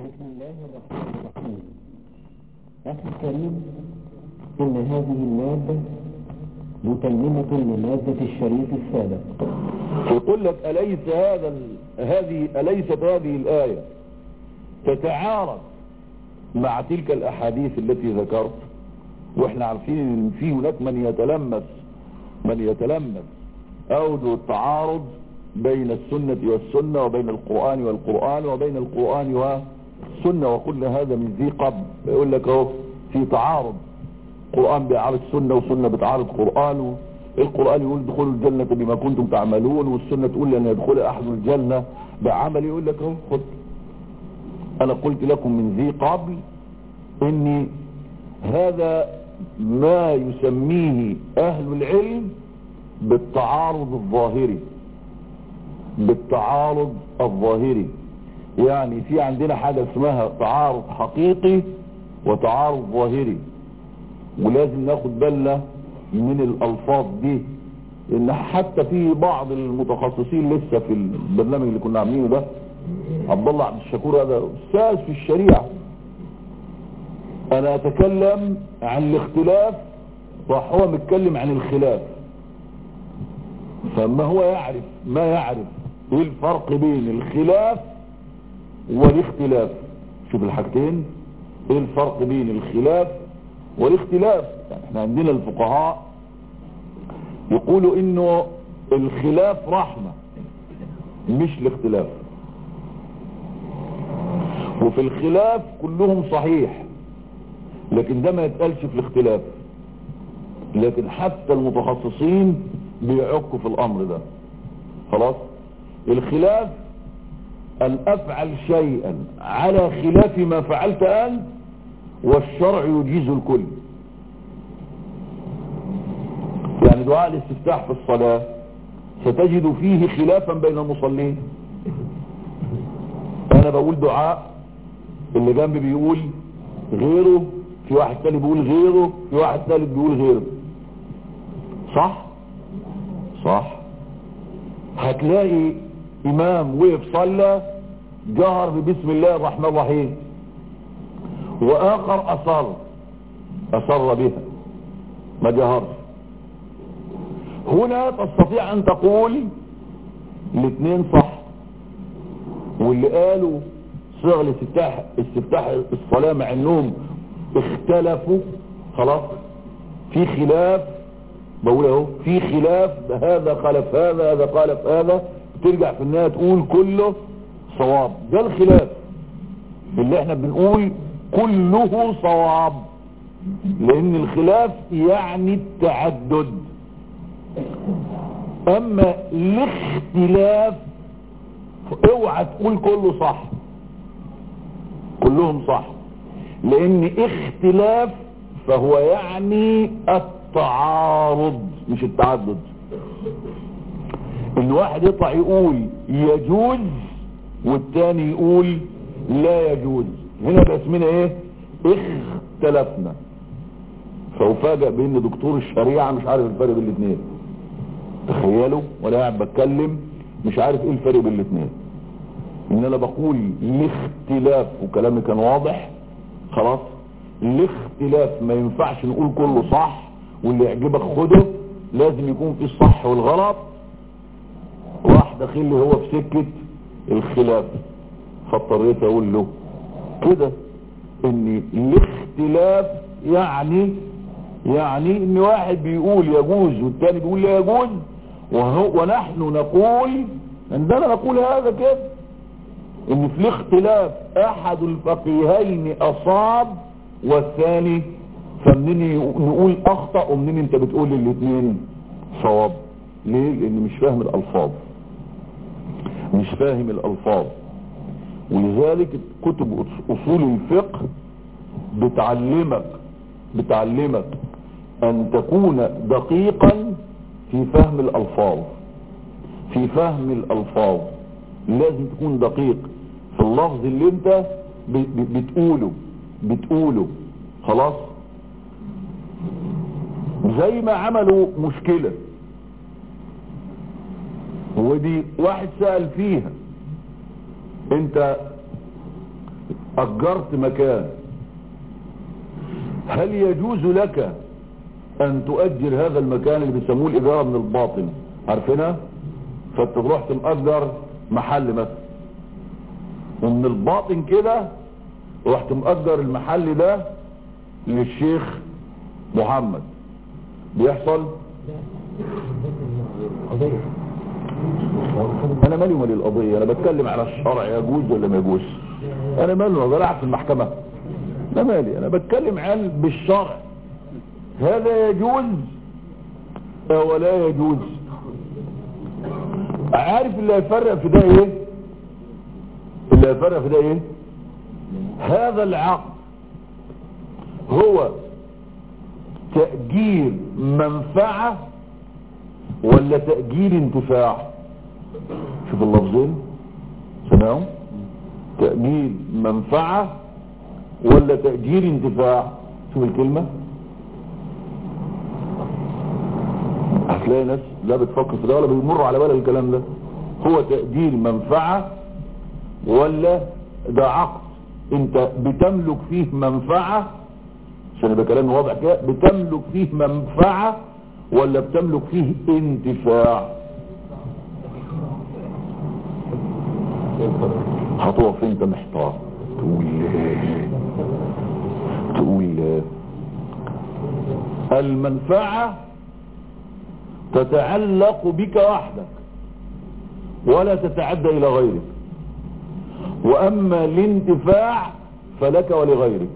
بسم الله الرحمن الرحيم. أخي الكريم، إن هذه المادة متممة لمادة الشريط السابق. يقول لك أليست هذه الآية تتعارض مع تلك الأحاديث التي ذكرت؟ واحنا عارفين ان في هناك من يتلمس أوجه التعارض بين السنة والسنة، وبين القرآن والقرآن، وبين القرآن والسنة، وكل هذا من ذي قبل. يقول لك اهو في تعارض، القرآن بيعارض السنة والسنة بتعارض القرآن، القرآن يقول ادخلوا الجنة بما كنتم تعملون، والسنة تقول لن يدخل أحد الجنة بعمل. يقول لك اهو خد، أنا قلت لكم من ذي قبل إني هذا ما يسميه أهل العلم بالتعارض الظاهري. يعني في عندنا حاجة اسمها تعارض حقيقي وتعارض ظاهري، ولازم ناخد بالنا من الألفاظ دي، لأن حتى في بعض المتخصصين لسه في البرنامج اللي كنا عاملينه ده، عبد الله عبد الشكور هذا أستاذ في الشريعة، أنا أتكلم عن الاختلاف وهو متكلم عن الخلاف، فما هو يعرف ايه الفرق بين الخلاف والاختلاف. شوف الحاجتين، ايه الفرق بين الخلاف والاختلاف. يعني احنا عندنا الفقهاء يقولوا انه الخلاف رحمة مش الاختلاف، وفي الخلاف كلهم صحيح، لكن ده ما يتقالش في الاختلاف. لكن حتى المتخصصين بيعكوا في الامر ده. خلاص، الخلاف ان افعل شيئا على خلاف ما فعلت انت والشرع يجيز الكل. يعني دعاء الاستفتاح في الصلاة ستجد فيه خلافا بين المصلين. انا بقول دعاء، اللي جنبي بيقول غيره، في واحد تاني بيقول غيره، في واحد ثالث بيقول غيره. صح. هتلاقي امام وقف صلى جهر ببسم الله الرحمن الرحيم، واخر اصر بها ما جهرش. هنا تستطيع ان تقول الاثنين صح، واللي قالوا صيغ استفتاح الصلاة مع انهم اختلفوا، خلاص في خلاف، بقول اهو في خلاف، هذا خالف هذا خالف هذا، ترجع في النهاية تقول كله صواب. ده الخلاف اللي احنا بنقول كله صواب، لان الخلاف يعني التعدد. اما الاختلاف اوعى تقول كله صح، كلهم صح، لان اختلاف فهو يعني التعارض مش التعدد. ان واحد يطلع يقول يجوز والتاني يقول لا يجوز، هنا بقى اسمنا ايه؟ اختلفنا. فأفاجأ بان دكتور الشريعة مش عارف الفرق بين الاثنين. تخيلوا، وانا قاعد بتكلم مش عارف ايه الفرق بين الاثنين. ان انا بقول الاختلاف وكلامي كان واضح. خلاص، الاختلاف ما ينفعش نقول كله صح واللي يعجبك خده، لازم يكون في الصح والغلط. راح داخل لي هو في سكة الخلاف، فاضطريت اقول له كده ان الاختلاف يعني ان واحد بيقول يجوز والتاني بيقول لا يجوز، ونحن نقول عندنا نقول هذا كده، ان في الاختلاف احد الفقيهين اصاب والثاني، فمنين نقول اخطأ ومنين انت بتقول الاثنين صواب؟ ليه؟ لان مش فاهم الالفاظ. ولذلك كتب اصول الفقه بتعلمك ان تكون دقيقا في فهم الالفاظ. لازم تكون دقيق في اللفظ اللي انت بتقوله. خلاص، زي ما عملوا مشكلة ودي واحد سأل فيها، انت اجرت مكان، هل يجوز لك ان تؤجر هذا المكان اللي بيسموه الاجاره من الباطن، عارفينها؟ فانت تروح تمأجر محل مثلا، ومن الباطن كده رحت مأجر المحل ده للشيخ محمد، بيحصل؟ انا مالي ومالي القضية، انا بتكلم على الشرع يجوز ولا ما يجوز. انا مالي، انا بلعب في المحكمة، انا مالي، انا بتكلم عن بالشرع هذا يجوز ولا يجوز. عارف اللي هيفرق في ده ايه؟ اللي هيفرق في ده ايه؟ هذا العقد هو تأجير منفعة ولا تأجير انتفاع؟ شوف اللفظين سمعهم، تأجير منفعة ولا تأجير انتفاع؟ شوف الكلمة، هتلاقي ناس لا بتفكر في ده ولا بيمر على بالها الكلام ده. هو تأجير منفعة ولا ده عقد انت بتملك فيه منفعة، عشان يبقى كلام واضح كده، بتملك فيه منفعة ولا بتملك فيه انتفاع؟ هتقف انت محتار تقول المنفعة تتعلق بك وحدك ولا تتعدى الى غيرك، واما الانتفاع فلك ولغيرك،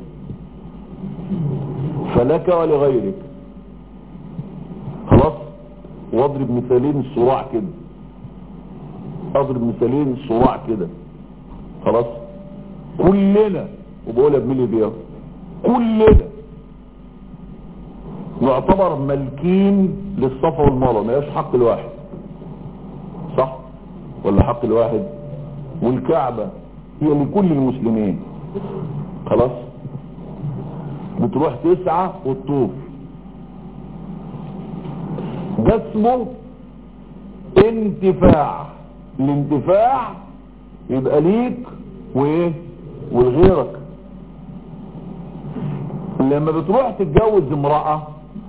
فلك ولغيرك. خلاص، واضرب مثالين صراع كده، اضرب مثالين صراع كده. خلاص، كلنا، وبقولها بملي بيها، كلنا نعتبر مالكين للصفا والمروه، ما هياش حق الواحد، صح ولا حق الواحد؟ والكعبة هي لكل المسلمين. خلاص، بتروح تسعى وتطوف، ده اسمه انتفاع. الانتفاع يبقى ليك وايه ولغيرك. لما بتروح تتجوز امرأة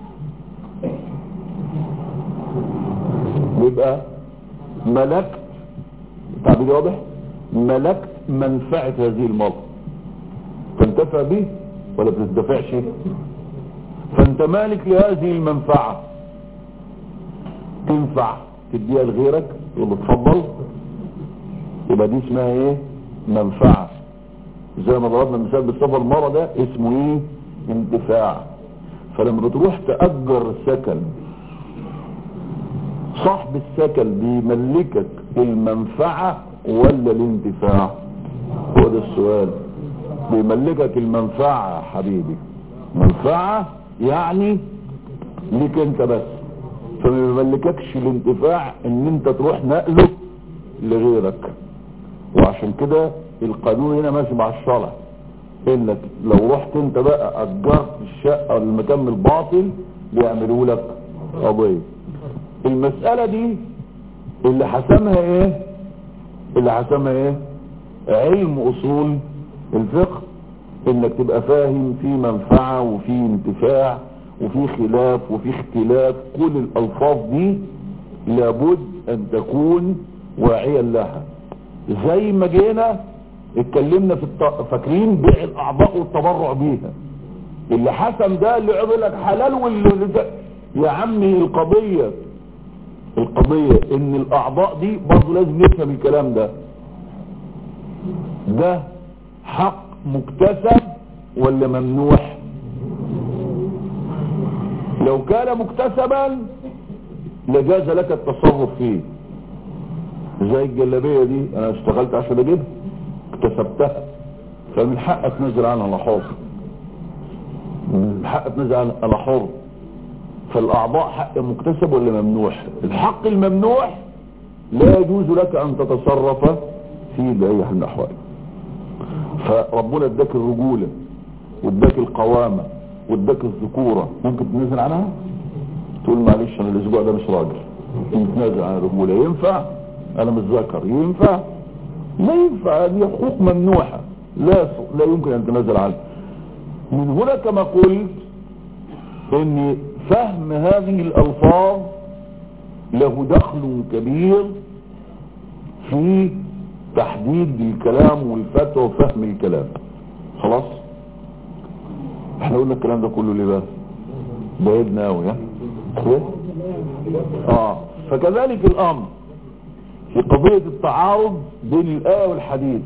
يبقى ملكت، تعبير واضح، ملكت منفعة هذه المرأة، تنتفع به ولا بتدفعش؟ فانت مالك لهذه المنفعة، تنفع تديها لغيرك يقول اتفضل، يبقى دي اسمها ايه؟ منفعة. زي ما ضربنا مثال بالسفر المرة ده اسمه ايه؟ انتفاع. فلما بتروح تأجر سكن، صاحب السكن بيملكك المنفعة ولا الانتفاع؟ هو ده السؤال. بيملكك المنفعة يا حبيبي، منفعة يعني ليك انت بس، فما بيملككش الانتفاع ان انت تروح نقله لغيرك. وعشان كده القانون هنا ماشي مع الشرع، انك لو رحت انت بقى اجرت الشقة والمكان الباطل بيعملوا لك قضية. المسألة دي اللي حسمها ايه؟ اللي حسمها ايه؟ علم اصول الفقه، انك تبقى فاهم في منفعة وفي انتفاع وفي خلاف وفي اختلاف. كل الالفاظ دي لابد ان تكون واعيا لها. زي ما جينا اتكلمنا في فاكرين بيع الاعضاء والتبرع بيها، اللي حسم ده اللي يقول لك حلال واللي يا عمي القضية ان الاعضاء دي برضه لازم نفهم الكلام ده حق مكتسب ولا ممنوح؟ لو كان مكتسبا لجاز لك التصرف فيه. زي الجلابية دي انا اشتغلت عشان اجيبها، اكتسبتها، فمن حقك تنزل عنها على حر، من حقك تنزل على حر. فالاعضاء حق مكتسب ولا ممنوح؟ الحق الممنوح لا يجوز لك ان تتصرف فيه باي حال من الاحوال. فربنا اداك الرجولة واداك القوامة واداك الذكورة، ممكن تنزل عنها؟ تقول معلش انا الاسبوع ده مش راجل، تنزل عن الرجولة. ينفع؟ انا مش ذكر، ينفع؟ لا ينفع، دي حقوق ممنوحة. لا يمكن ان تنزل عنه. من هنا كما قلت ان فهم هذه الالفاظ له دخل كبير في تحديد الكلام والفتوى وفهم الكلام. خلاص احنا قلنا الكلام ده كله ليه بقى؟ بعيدنا قوي ها؟ فكذلك الامر في قضية التعارض بين الآية والحديث.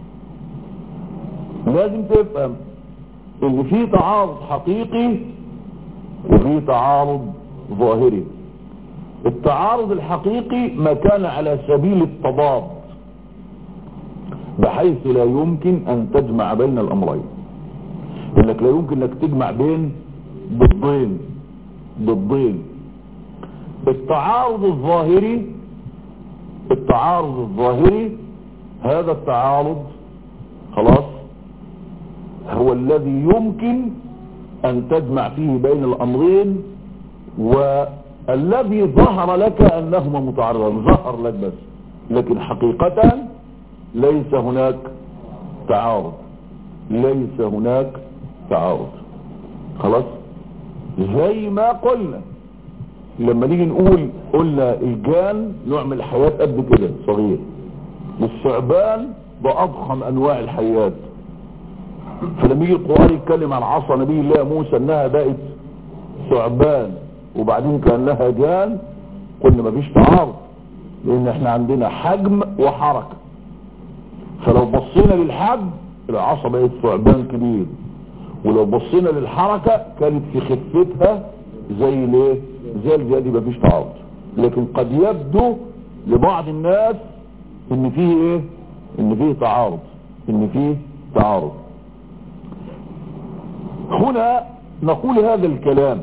لازم تفهم ان في تعارض حقيقي وفي تعارض ظاهري. التعارض الحقيقي ما كان على سبيل التضاد بحيث لا يمكن ان تجمع بين الامرين، انك لا يمكن انك تجمع بين ضدين. التعارض الظاهري هذا التعارض خلاص هو الذي يمكن ان تجمع فيه بين الامرين، والذي ظهر لك انهما متعارضان، ظهر لك بس، لكن حقيقة ليس هناك تعارض. خلاص زي ما قلنا لما نيجي قلنا الجان نوع من الحياة قد كده صغير، والثعبان بأضخم انواع الحيات. فلما يجي القرآن يتكلم عن عصا نبي الله موسى انها بقت ثعبان وبعدين كان لها جان، قلنا مفيش تعارض لان احنا عندنا حجم وحركة. فلو بصينا للحجم العصا بقت ثعبان كبير، ولو بصينا للحركة كانت في خفتها زي الجان، دي مفيش تعارض. لكن قد يبدو لبعض الناس ان فيه تعارض. هنا نقول هذا الكلام.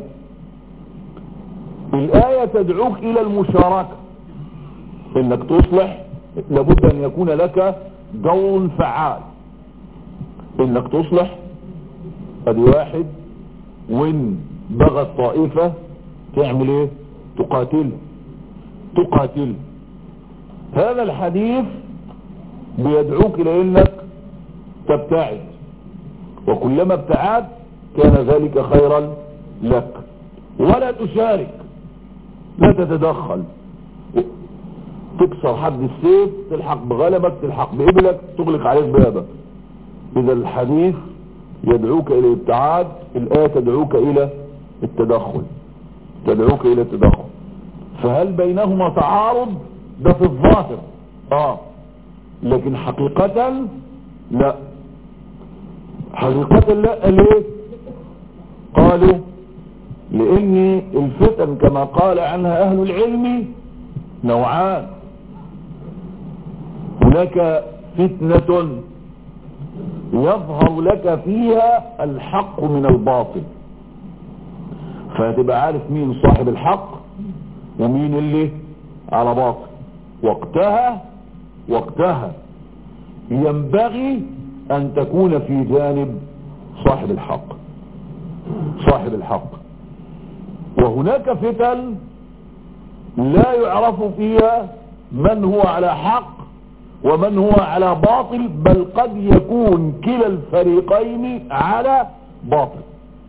الآية تدعوك إلى المشاركة، إنك تصلح لابد أن يكون لك دور فعال، إنك تصلح. أدي واحد، وإن بغت طائفة تعمل إيه؟ تقاتل. هذا الحديث بيدعوك إلى إنك تبتعد، وكلما ابتعد كان ذلك خيرا لك. ولا تشارك، لا تتدخل، تكسر حد السيف، تلحق بغلبك، تلحق بإبلك، تغلق عليك بابك. إذا الحديث يدعوك إلى الابتعاد، الآية تدعوك إلى التدخل. فهل بينهما تعارض؟ ده في الظاهر لكن حقيقة لا. ليه؟ قالوا لأن الفتن كما قال عنها أهل العلم نوعان. هناك فتنة يظهر لك فيها الحق من الباطل، فتبقى عارف مين صاحب الحق ومين اللي على باطل. وقتها ينبغي أن تكون في جانب صاحب الحق. وهناك فتن لا يعرف فيها من هو على حق ومن هو على باطل، بل قد يكون كلا الفريقين على باطل،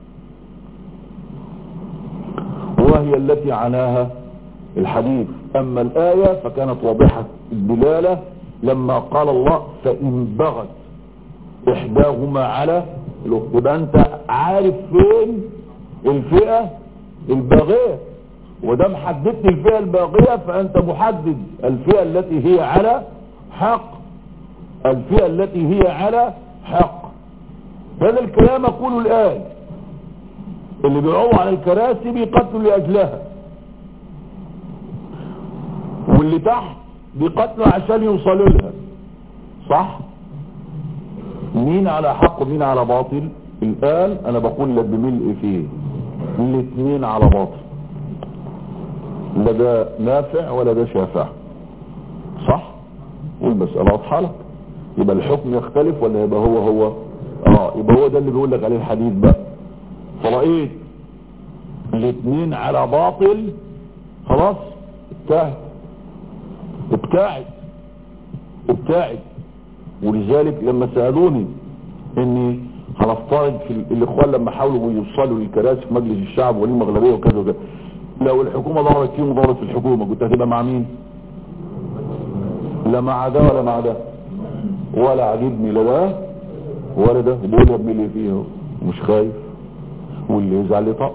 وهي التي عناها الحديث. أما الآية فكانت واضحة الدلالة لما قال الله فإن بغت إحداهما على الأخرى. يبقى أنت عارف فين الفئة الباغية، ودام حددت الفئة الباغية فأنت محدد الفئة التي هي على حق. هذا الكلام أقول الآن اللي بيقعوا على الكراسي بيقتلوا لأجلها، واللي تحت بيقتلوا عشان يوصلوا لها، صح؟ مين على حق ومين على باطل؟ الآن أنا بقول لك بملء فيه الاثنين على باطل، لا ده نافع ولا ده شافع، صح؟ والمسألة واضحة لك. يبقى الحكم يختلف ولا يبقى هو يبقى هو ده اللي بيقول لك عليه الحديث بقى. فرأيت الاثنين على باطل، خلاص ابتعد. ولذلك لما سألوني اني هنفترض في الاخوان لما حاولوا يوصلوا للكراسي في مجلس الشعب وليهم اغلبيه وكذا وكذا، لو الحكومه ضربت فيهم وضربت في الحكومه كنت هتبقى مع مين؟ لا مع ده ولا مع ده، ولا عاجبني لا ده ولا ده، وبقول يا ابني اللي فيه مش خايف، واللي يزعل يطق.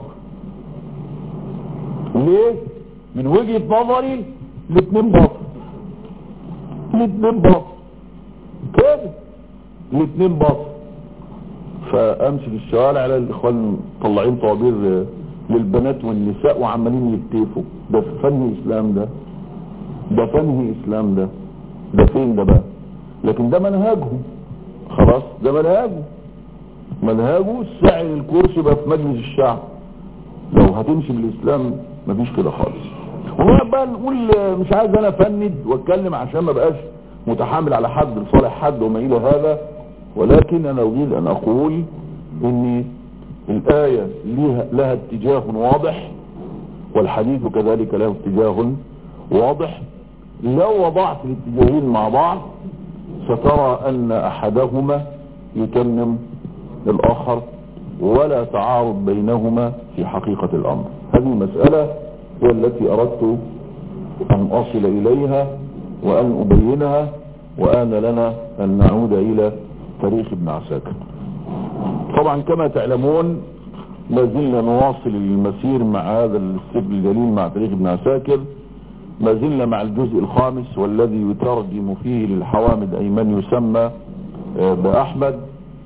ليه؟ من وجهة نظري الاثنين باطل، الاثنين باطل كده، الاثنين باطل. فامشي في الشوارع على الاخوان طلعين طوابير للبنات والنساء وعمالين يكتفوا، ده فن اسلام ده فن اسلام ده فين ده بقى؟ لكن ده منهجهم، خلاص ده منهجه السعي للكرسي بقى في مجلس الشعب. لو هتمشي بالاسلام مفيش كده خالص. ونقعد بقى نقول مش عايز انا افند واتكلم عشان ما بقاش متحامل على حد لصالح حد وما الى هذا، ولكن انا اريد ان اقول ان الايه لها اتجاه واضح، والحديث كذلك له اتجاه واضح. لو وضعت الاتجاهين مع بعض سترى ان احدهما يتمم الاخر ولا تعارض بينهما في حقيقة الامر. هذه مسألة هي التي اردت ان اصل اليها وان ابينها، وآن لنا ان نعود الى تاريخ ابن عساكر. طبعا كما تعلمون ما زلنا نواصل المسير مع هذا السبل الجليل مع تاريخ ابن عساكر، ما زلنا مع الجزء الخامس والذي يترجم فيه للحوامد أي من يسمى بأحمد.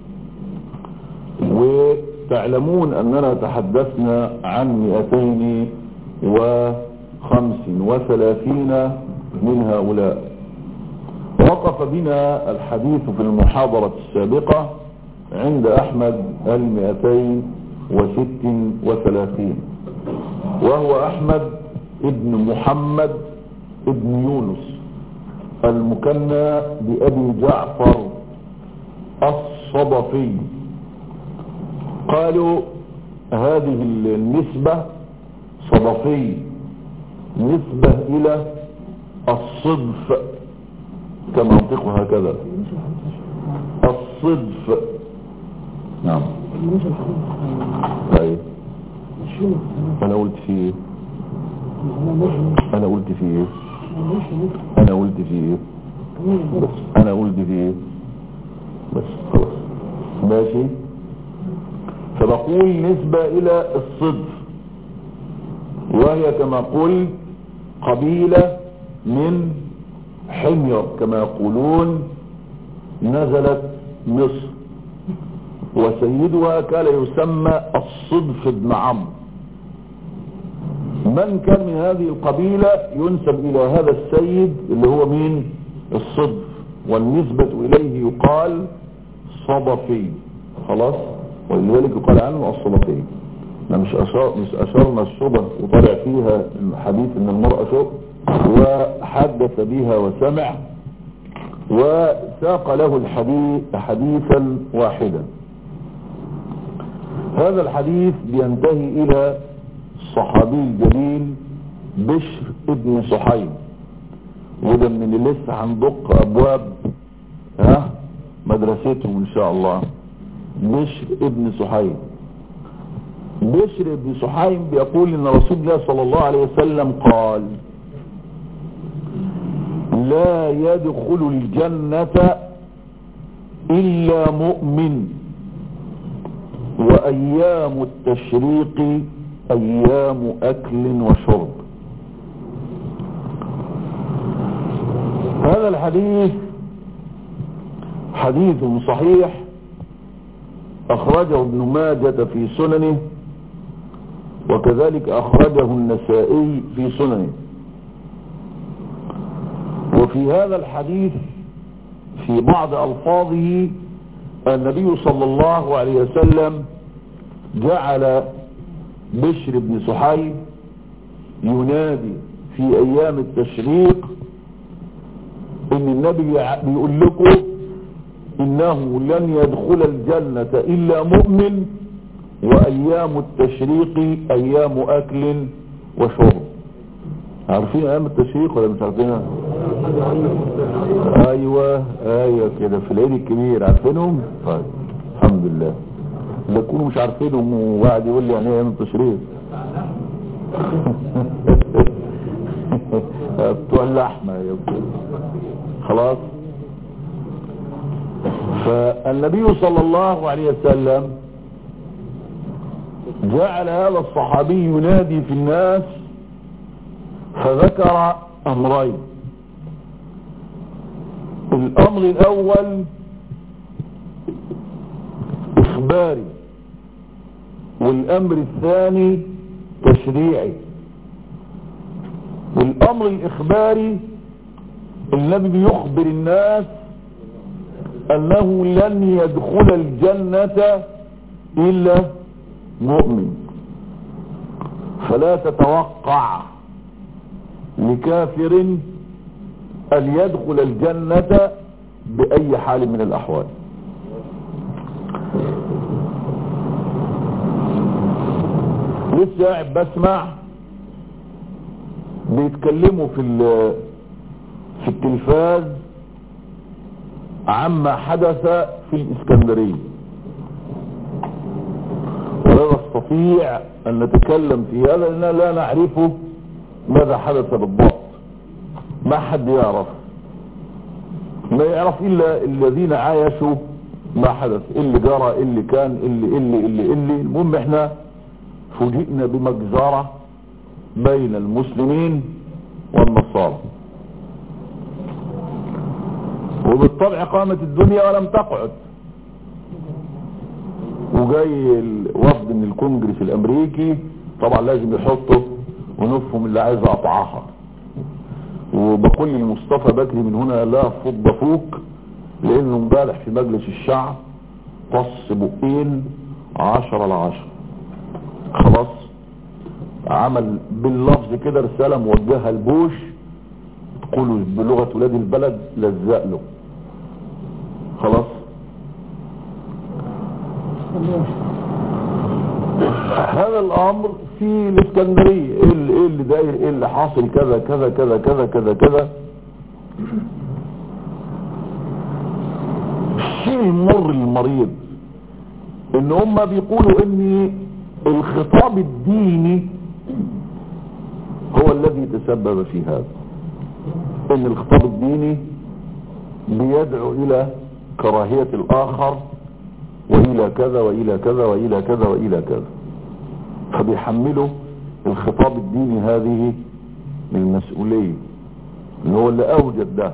وتعلمون أننا تحدثنا عن 235 من هؤلاء. وقف بنا الحديث في المحاضرة السابقة عند أحمد 236، وهو أحمد ابن محمد ابن يونس المكنى بأبي جعفر الصدفي. قالوا هذه النسبة صدفي نسبة إلى الصدف، كما منطقها هكذا الصدف. نعم طيب انا قلت فيه انا قلت فيه بس خلاص ماشي. فبقول نسبة الى الصدف، وهي كما قلت قبيلة من حمير كما يقولون، نزلت مصر، وسيدها كان يسمى الصدف بن عمرو. من كان من هذه القبيلة ينسب الى هذا السيد اللي هو مين؟ الصدف، والنسبة اليه يقال صدفي، خلاص، ولذلك يقال عنه الصدفي. مش اشرنا الصدف وطلع فيها الحديث ان المرأة شق وحدث بها وسمع وساق له الحديث حديثا واحدا. هذا الحديث بينتهي الى الصحابي الجليل بشر ابن صحيب، وده من اللي لسه هندق ابواب مدرستهم ان شاء الله. بشر ابن صحيب، بشر ابن صحيب بيقول ان رسول الله صلى الله عليه وسلم قال: لا يدخل الجنة الا مؤمن، وايام التشريق ايام اكل وشرب. هذا الحديث حديث صحيح اخرجه ابن ماجه في سننه، وكذلك اخرجه النسائي في سننه. وفي هذا الحديث في بعض الفاظه النبي صلى الله عليه وسلم جعل بشر بن صحيب ينادي في ايام التشريق ان النبي بيقول لكم انه لن يدخل الجنة الا مؤمن، وايام التشريق ايام اكل وشرب. عارفين ايام التشريق ولا مش عارفينها؟ ايوه كده في العيد الكبير عارفينهم. طيب الحمد لله. لا تكونوا مش عارفينهم وقاعد يقول لي يعني ايه التشريف. بتوع اللحمة خلاص. فالنبي صلى الله عليه وسلم جعل هذا الصحابي ينادي في الناس، فذكر امرين. الامر الاول اخباري، والامر الثاني تشريعي. الامر الاخباري النبي بيخبر الناس انه لن يدخل الجنة الا مؤمن، فلا تتوقع لكافر ان يدخل الجنة باي حال من الاحوال. لسه قاعد بسمع بيتكلموا في التلفاز عما حدث في الاسكندرية، ولا نستطيع ان نتكلم في هذا لاننا لا نعرف ماذا حدث بالضبط. ما حد يعرف، ما يعرف الا الذين عايشوا ما حدث، اللي جرى، اللي كان، اللي المهم احنا فوجئنا بمجزرة بين المسلمين والنصارى، وبالطبع قامت الدنيا ولم تقعد. وجاي الوفد من الكونجرس الامريكي، طبعا لازم يحطوا ونفهم اللي عايز اقطعها. وبقول لمصطفى بكري من هنا لا فض فوق، لانه امبارح في مجلس الشعب طص بقين 10/10 خلاص. عمل باللفظ كده رسالة موجهة لبوش تقولوا بلغة ولاد البلد لزق له خلاص. هذا الامر في الاسكندرية، ايه اللي داير، ايه اللي حاصل، كذا كذا كذا كذا كذا كذا. الشيء المر المريض ان هم بيقولوا ان الخطاب الديني هو الذي تسبب في هذا، ان الخطاب الديني بيدعو الى كراهية الاخر والى كذا والى كذا والى كذا والى كذا، فبيحملوا الخطاب الديني هذه المسؤولية، اللي هو اللي اوجد ده.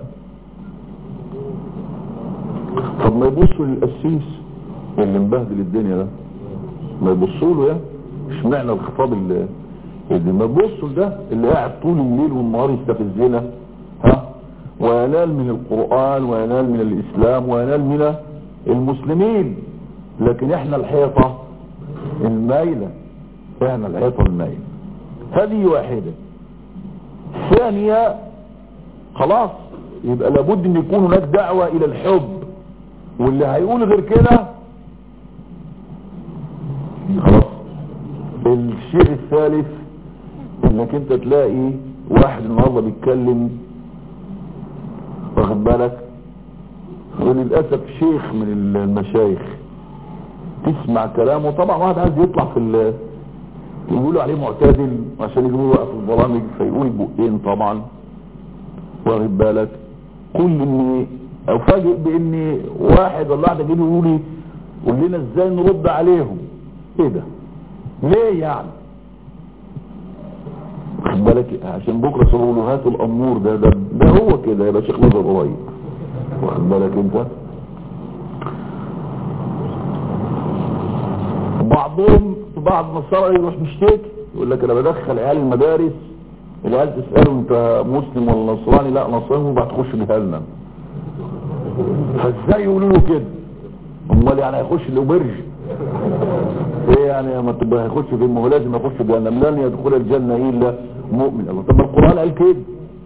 طب ما يبصوا للقسيس اللي مبهدل الدنيا ده، ما يبصوا له، اشمعنى الخطاب اللي ما يبصوا ده اللي قاعد طول الليل والنهار يستفزنا وينال من القرآن وينال من الاسلام وينال من المسلمين، لكن احنا الحيطة المايلة، احنا الحيطة المايلة. هذه واحدة. ثانية خلاص يبقى لابد ان يكون هناك دعوة الى الحب، واللي هيقول غير كده خلاص. الشيء الثالث انك انت تلاقي واحد النهارده بيتكلم واخد بالك، وللاسف شيخ من المشايخ تسمع كلامه، طبعا واحد عايز يطلع في يقولوا عليه معتدل عشان يقولوا وقف البرامج فيقول بقين طبعا واخد بالك. كل اني افاجئ باني واحد ولا واحده جاي يقول لي قول لنا ازاي نرد عليهم. ايه ده؟ ليه يعني؟ واخد بالك عشان بكره صاروا هاتوا الامور ده هو كده يبقى شيخ نظر قريب، واخد بالك انت. بعض النصارى يروح مشتكي يقول لك انا بدخل عيال المدارس، العيال تساله انت مسلم ولا نصراني؟ لا نصراني، وبعد تخش جهنم. فازاي يقولوا له كده؟ امال يعني هيخش الاوبرج ايه يعني؟ ما تبقى هيخش في المه لازم يخش جهنم، لن يدخل الجنه الا مؤمن. الله طب القران قال كده.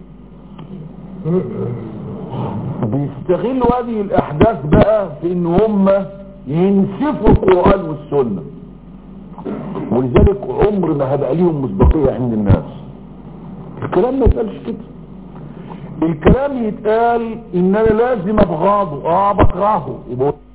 بيستغلوا هذه الاحداث بقى في ان هم ينسفوا القران والسنه، ولذلك عمر ما هبقى ليهم مصداقيه عند الناس. الكلام ما يتقالش كده، الكلام يتقال ان انا لازم ابغضه، بكرهه.